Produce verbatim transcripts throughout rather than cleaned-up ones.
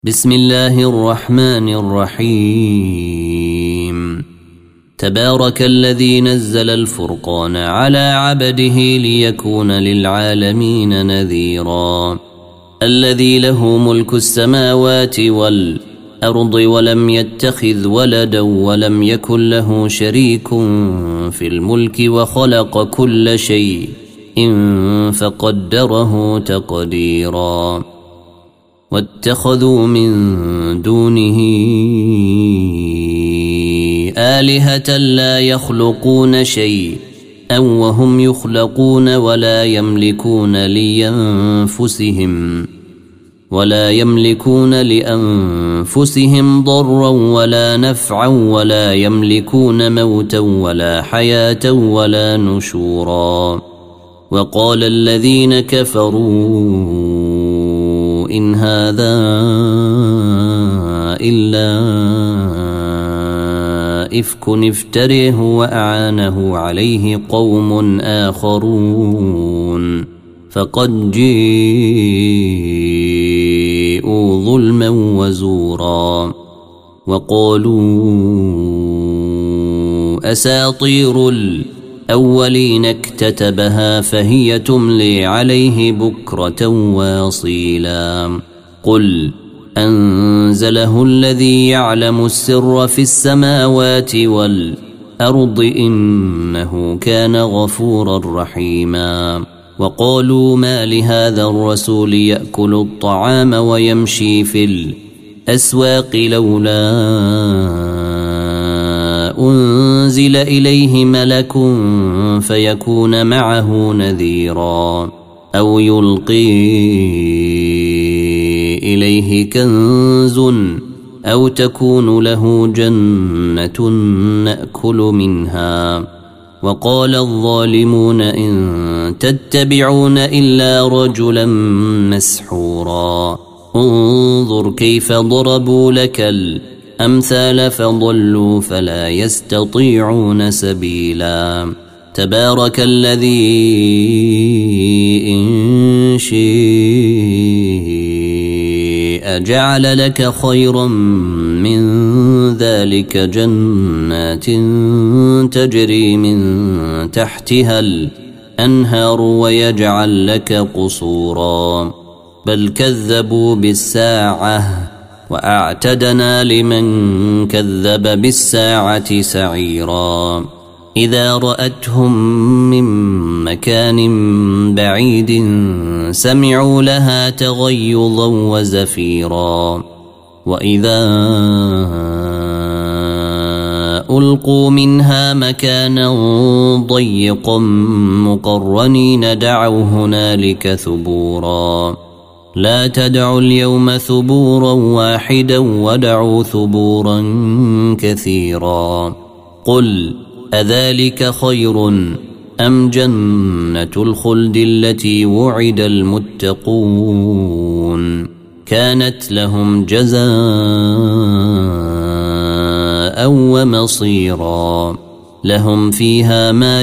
بسم الله الرحمن الرحيم. تبارك الذي نزل الفرقان على عبده ليكون للعالمين نذيرا. الذي له ملك السماوات والأرض ولم يتخذ ولدا ولم يكن له شريك في الملك وخلق كل شيء فقدره تقديرا. واتخذوا من دونه آلهة لا يخلقون شيئا وهم يخلقون ولا يملكون لأنفسهم ولا يملكون لأنفسهم ضرا ولا نفعا ولا يملكون موتا ولا حياة ولا نشورا. وقال الذين كفروا إن هذا إلا إفك افتريه وأعانه عليه قوم آخرون فقد جيءوا ظلما وزورا. وقالوا أساطير الأولين اكتتبها فهي تملي عليه بكرة واصيلا. قل أنزله الذي يعلم السر في السماوات والأرض إنه كان غفورا رحيما. وقالوا ما لهذا الرسول يأكل الطعام ويمشي في الأسواق لولا أنزل إليه ملك فيكون معه نذيرا أو يلقي إليه كنز أو تكون له جنة نأكل منها. وقال الظالمون إن تتبعون إلا رجلا مسحورا. انظر كيف ضربوا لك الأمثال فضلوا فلا يستطيعون سبيلا. تبارك الذي إن شيء جعل لك خيرا من ذلك جنات تجري من تحتها الأنهار ويجعل لك قصورا. بل كذبوا بالساعة وأعتدنا لمن كذب بالساعة سعيرا. إذا رأتهم من مكان بعيد سمعوا لها تغيظا وزفيرا. وإذا ألقوا منها مكانا ضيقا مقرنين دعوا هنالك ثبورا. لا تدعوا اليوم ثبورا واحدا ودعوا ثبورا كثيرا. قل أذلك خير أم جنة الخلد التي وعد المتقون كانت لهم جزاء ومصيرا. لهم فيها ما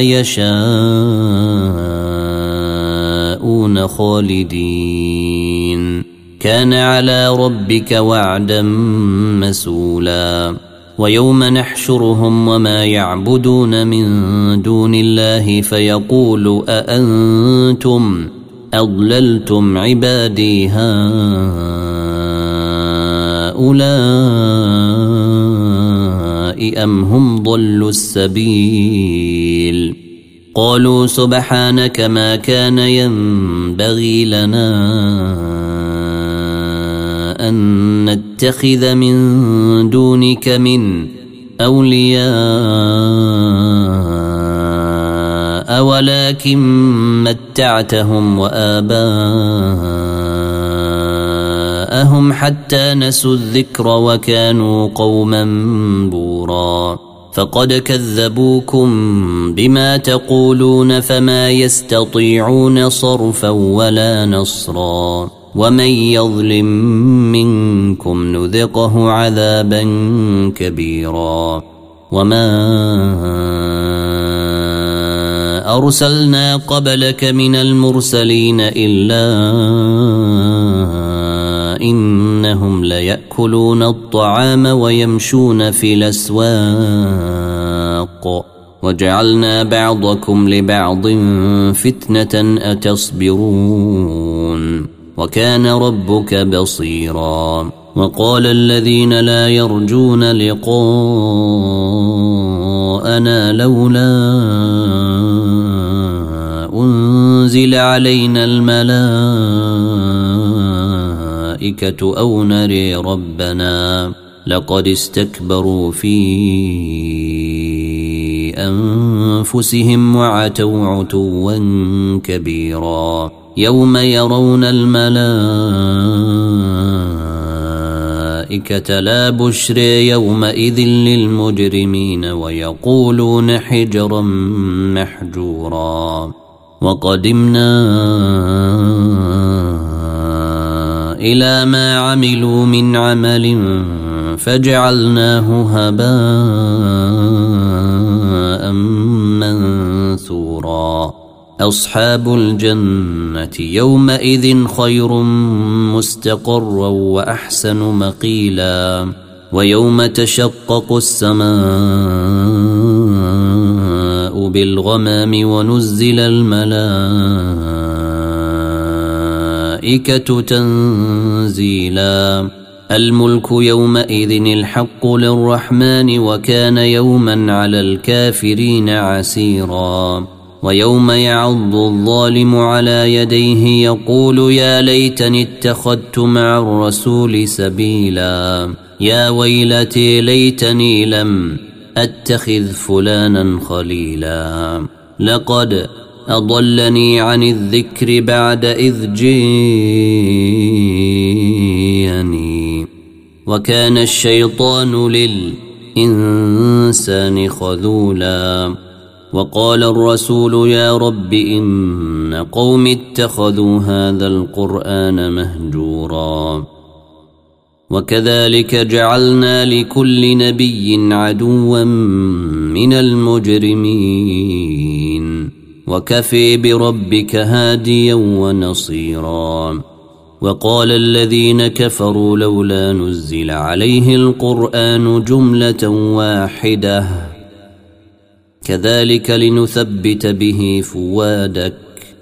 يشاءون خالدين كان على ربك وعدا مسؤولا. ويوم نحشرهم وما يعبدون من دون الله فيقول أأنتم أضللتم عبادي هؤلاء أم هم ضلوا السبيل. قالوا سبحانك ما كان ينبغي لنا أن نتخذ من دونك من أولياء ولكن متعتهم وآباءهم حتى نسوا الذكر وكانوا قوما بورا. فقد كذبوكم بما تقولون فما يستطيعون صرفا ولا نصرا. ومن يظلم منكم نذقه عذابا كبيرا. وما أرسلنا قبلك من المرسلين إلا وإنهم ليأكلون الطعام ويمشون في الأسواق وجعلنا بعضكم لبعض فتنة أتصبرون وكان ربك بصيرا. وقال الذين لا يرجون لقاءنا لولا أنزل علينا الملائكة أو نري ربنا لقد استكبروا في أنفسهم وعتوا عتوا كبيرا. يوم يرون الملائكة لا بشر يومئذ للمجرمين ويقولون حجرا محجورا. وقدمنا إلى ما عملوا من عمل فجعلناه هباء منثورا. أصحاب الجنة يومئذ خير مستقرا وأحسن مقيلا. ويوم تشقق السماء بالغمام ونزل الملائكة تنزيلا. الملك يومئذ الحق للرحمن وكان يوما على الكافرين عسيرا. ويوم يعض الظالم على يديه يقول يا ليتني اتخذت مع الرسول سبيلا. يا ويلتي ليتني لم أتخذ فلانا خليلا لقد أضلني عن الذكر بعد إذ جيني وكان الشيطان للإنسان خذولا. وقال الرسول يا رب إن قوم اتخذوا هذا القرآن مهجورا. وكذلك جعلنا لكل نبي عدوا من المجرمين وكفي بربك هاديا ونصيرا. وقال الذين كفروا لولا نزل عليه القرآن جملة واحدة كذلك لنثبت به فؤادك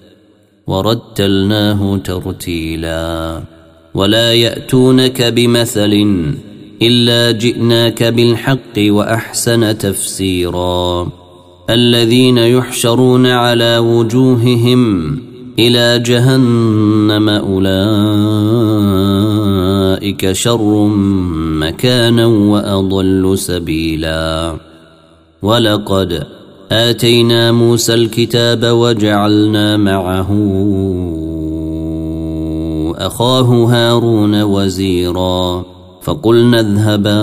ورتلناه ترتيلا. ولا يأتونك بمثل إلا جئناك بالحق وأحسن تفسيرا. الذين يحشرون على وجوههم إلى جهنم أولئك شر مكانا وأضل سبيلا. ولقد آتينا موسى الكتاب وجعلنا معه أخاه هارون وزيرا. فقلنا اذهبا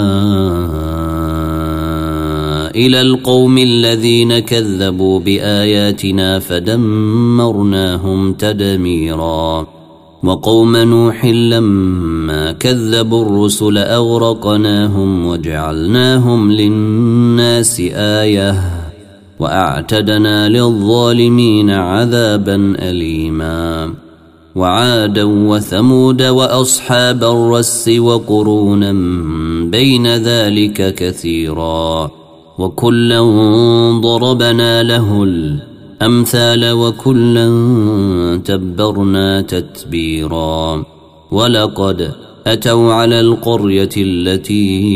إلى القوم الذين كذبوا بآياتنا فدمرناهم تدميرا. وقوم نوح لما كذبوا الرسل أغرقناهم وجعلناهم للناس آية وأعتدنا للظالمين عذابا أليما. وعادا وثمود وأصحاب الرس وقرونا بين ذلك كثيرا. وكلا ضربنا له الأمثال وكلا تبرنا تتبيرا. ولقد أتوا على القرية التي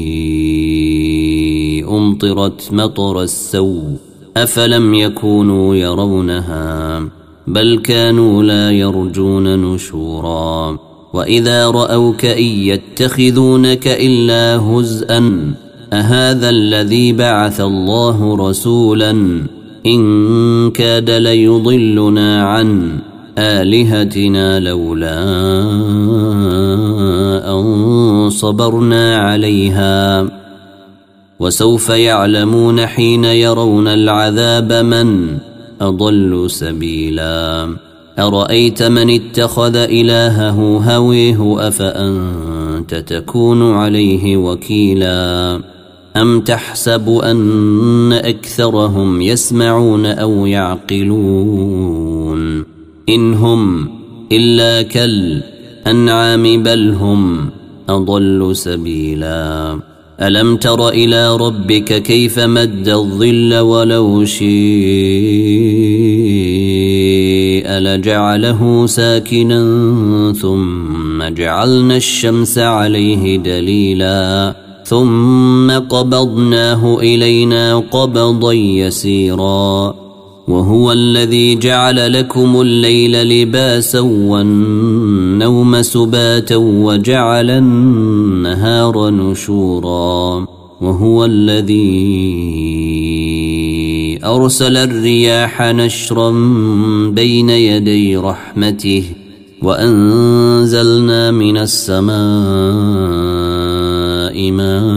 أمطرت مطر السوء أفلم يكونوا يرونها بل كانوا لا يرجون نشورا. وإذا رأوك إن يتخذونك إلا هزءا أهذا الذي بعث الله رسولا إن كاد ليضلنا عن آلهتنا لولا أن صبرنا عليها. وسوف يعلمون حين يرون العذاب من أضل سبيلا. أرأيت من اتخذ إلهه هويه أفأنت تكون عليه وكيلا. أم تحسب أن أكثرهم يسمعون أو يعقلون إن هم إلا الأنعام بل هم أضل سبيلا ألم تر إلى ربك كيف مد الظل ولو شيء لجعله ساكنا ثم جعلنا الشمس عليه دليلا ثم قبضناه إلينا قبضا يسيرا وهو الذي جعل لكم الليل لباسا والنوم سباتا وجعل النهار نشورا وهو الذي أرسل الرياح نشرا بين يدي رحمته وأنزلنا من السماء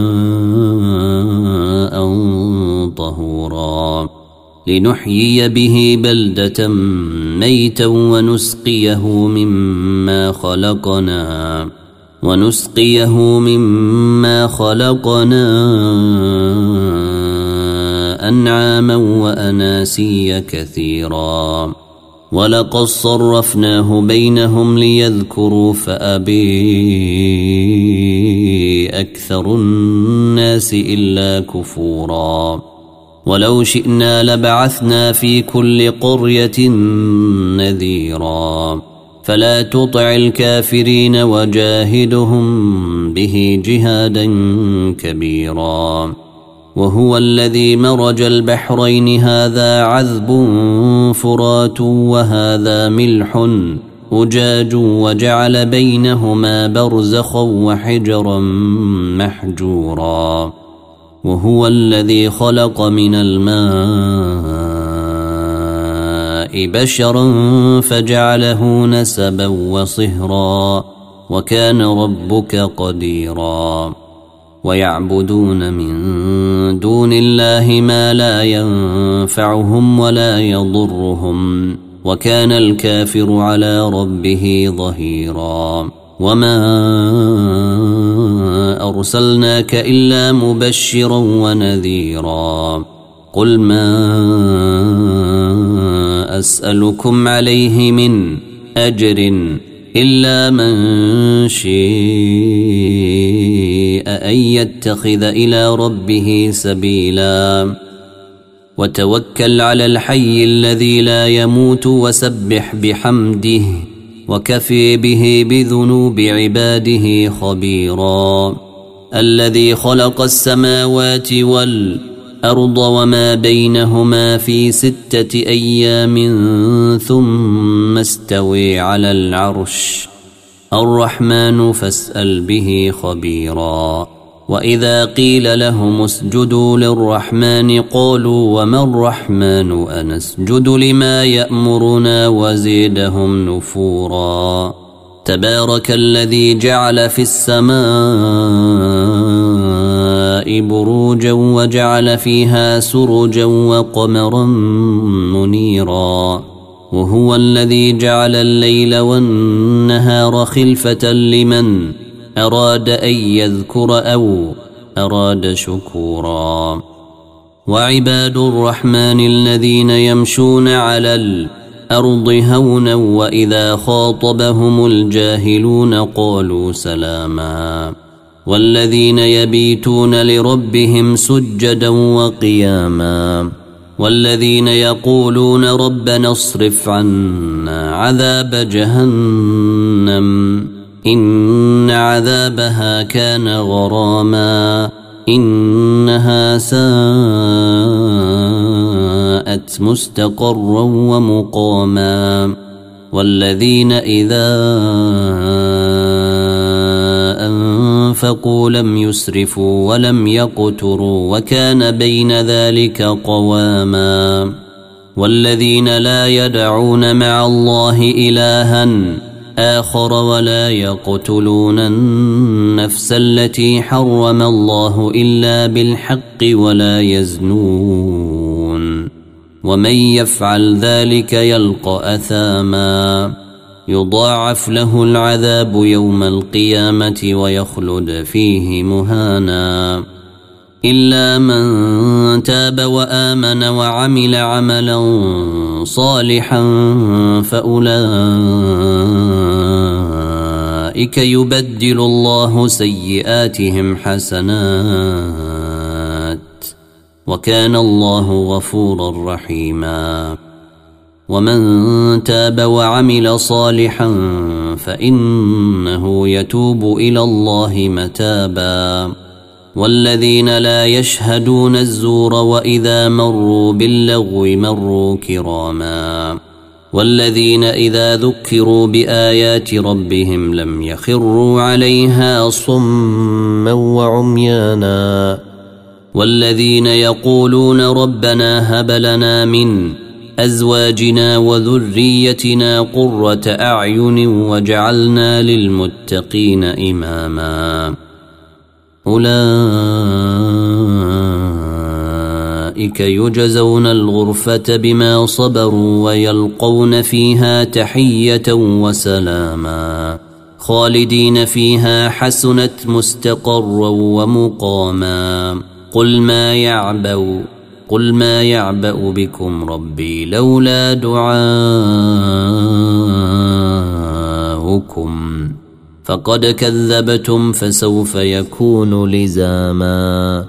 ماء طهورا لنحيي به بلدة ميتا ونسقيه مما خلقنا ونسقيه مما خلقنا أنعاما وأناسيا كثيرا ولقد صرفناه بينهم ليذكروا فأبي أكثر الناس إلا كفورا ولو شئنا لبعثنا في كل قرية نذيرا فلا تطع الكافرين وجاهدهم به جهادا كبيرا وهو الذي مرج البحرين هذا عذب فرات وهذا ملح أجاج وجعل بينهما برزخا وحجرا محجورا وهو الذي خلق من الماء بشرا فجعله نسبا وصهرا وكان ربك قديرا ويعبدون من دون الله ما لا ينفعهم ولا يضرهم وكان الكافر على ربه ظهيرا وما أرسلناك إلا مبشرا ونذيرا قل ما أسألكم عليه من أجر إلا من شاء أن يتخذ إلى ربه سبيلا وتوكل على الحي الذي لا يموت وسبح بحمده وكفي به بذنوب عباده خبيرا الذي خلق السماوات والأرض وما بينهما في ستة أيام ثم استوي على العرش الرحمن فاسأل به خبيرا وإذا قيل لهم اسجدوا للرحمن قالوا وما الرحمن أنسجد لما يأمرنا وزيدهم نفورا تبارك الذي جعل في السماء بروجا وجعل فيها سرجا وقمرا منيرا وهو الذي جعل الليل والنهار خلفة لمن أراد أن يذكر أو أراد شكورا وعباد الرحمن الذين يمشون على الأرض هونا وإذا خاطبهم الجاهلون قالوا سلاما والذين يبيتون لربهم سجدا وقياما والذين يقولون ربنا اصرف عنا عذاب جهنم إن عذابها كان غراما إنها ساءت مستقرا ومقاما والذين إذا أنفقوا لم يسرفوا ولم يقتروا وكان بين ذلك قواما والذين لا يدعون مع الله إلها آخر ولا يقتلون النفس التي حرم الله إلا بالحق ولا يزنون ومن يفعل ذلك يلقى أثاما يضاعف له العذاب يوم القيامة ويخلد فيه مهانا إلا من تاب وآمن وعمل عملا صالحا فأولئك أولئك يبدل الله سيئاتهم حسنات وكان الله غفورا رحيما. ومن تاب وعمل صالحا فإنه يتوب إلى الله متابا. والذين لا يشهدون الزور وإذا مروا باللغو مروا كراما. والذين إذا ذكروا بآيات ربهم لم يخروا عليها صما وعميانا. والذين يقولون ربنا هب لنا من أزواجنا وذريتنا قرة أعين وجعلنا للمتقين إماما. أولئك يجزون الغرفة بما صبروا ويلقون فيها تحية وسلاما خالدين فيها حسنت مستقرا ومقاما. قل ما يعبأ قل ما يعبأ بكم ربي لولا دعاؤكم فقد كذبتم فسوف يكون لزاما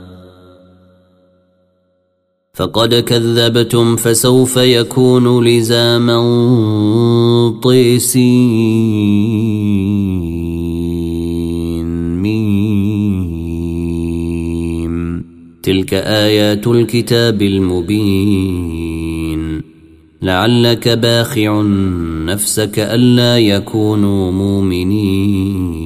فقد كذبتم فسوف يكون لزاما طيسين ميم. تلك آيات الكتاب المبين لعلك باخع نفسك ألا يكونوا مؤمنين.